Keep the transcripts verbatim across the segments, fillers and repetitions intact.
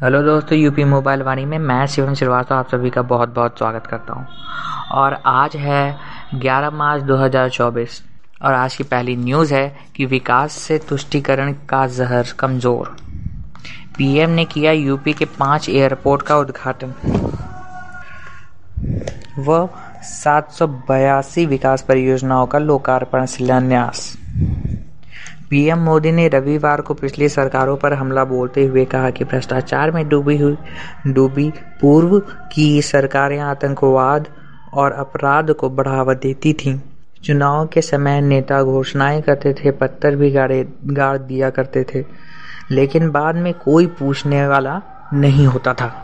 Hello दोस्तों, UP mobile वाणी में मैं शिवम श्रीवास्तव आप सभी का बहुत बहुत स्वागत करता हूं। और आज है ग्यारह मार्च दो हज़ार चौबीस और आज की पहली न्यूज़ है कि विकास से तुष्टीकरण का जहर कमज़ोर। पीएम ने किया यूपी के पांच एयरपोर्ट का उद्घाटन व सात सौ बयासी विकास परियोजनाओं का लोकार्पण शिलान्यास। पीएम मोदी ने रविवार को पिछली सरकारों पर हमला बोलते हुए कहा कि भ्रष्टाचार में डूबी हुई डूबी पूर्व की सरकारें आतंकवाद और अपराध को बढ़ावा देती थीं। चुनाव के समय नेता घोषणाएं करते थे, पत्थर भी गाड़े गाड़ दिया करते थे, लेकिन बाद में कोई पूछने वाला नहीं होता था।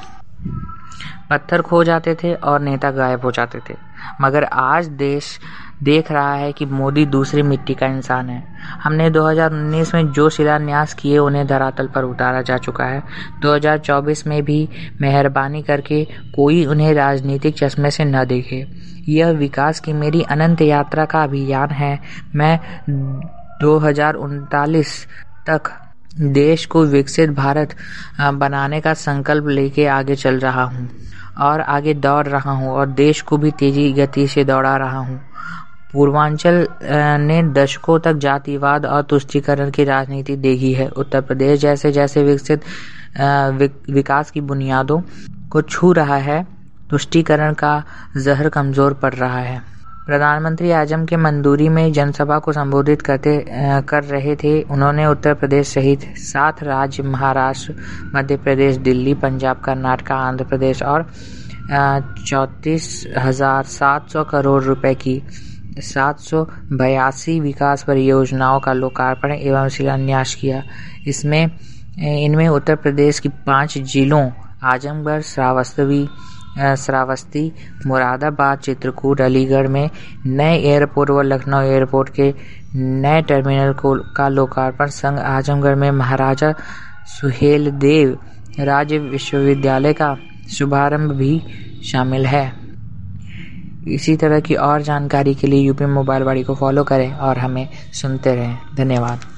पत्थर खो जाते थे और नेता गायब हो जाते थे। मगर आज देश देख रहा है कि मोदी दूसरी मिट्टी का इंसान है। हमने दो हज़ार उन्नीस में जो शिलान्यास किए उन्हें धरातल पर उतारा जा चुका है। दो हज़ार चौबीस में भी मेहरबानी करके कोई उन्हें राजनीतिक चश्मे से न देखे। यह विकास की मेरी अनंत यात्रा का अभियान है। मैं दो हज़ार उनतालीस तक देश को विकसित भारत बनाने का संकल्प लेके आगे चल रहा हूँ और आगे दौड़ रहा हूँ और देश को भी तेजी गति से दौड़ा रहा हूँ। पूर्वांचल ने दशकों तक जातिवाद और तुष्टीकरण की राजनीति देखी है। उत्तर प्रदेश जैसे जैसे विकसित विकास की बुनियादों को छू रहा है, तुष्टीकरण का जहर कमजोर पड़ रहा है। प्रधानमंत्री आजम के मंदूरी में जनसभा को संबोधित करते कर रहे थे। उन्होंने उत्तर प्रदेश सहित सात राज्य महाराष्ट्र, मध्य प्रदेश, दिल्ली, पंजाब, कर्नाटक, आंध्र प्रदेश और चौंतीस हजार सात सौ करोड़ रुपए की सात सौ बयासी विकास परियोजनाओं का लोकार्पण एवं शिलान्यास किया। इसमें इनमें उत्तर प्रदेश की पांच जिलों आजमगढ़, श्रावस्ती श्रावस्ती मुरादाबाद, चित्रकूट, अलीगढ़ में नए एयरपोर्ट व लखनऊ एयरपोर्ट के नए टर्मिनल को का लोकार्पण संग आजमगढ़ में महाराजा सुहेलदेव राज्य विश्वविद्यालय का शुभारंभ भी शामिल है। इसी तरह की और जानकारी के लिए यूपी मोबाइल वाणी को फॉलो करें और हमें सुनते रहें। धन्यवाद।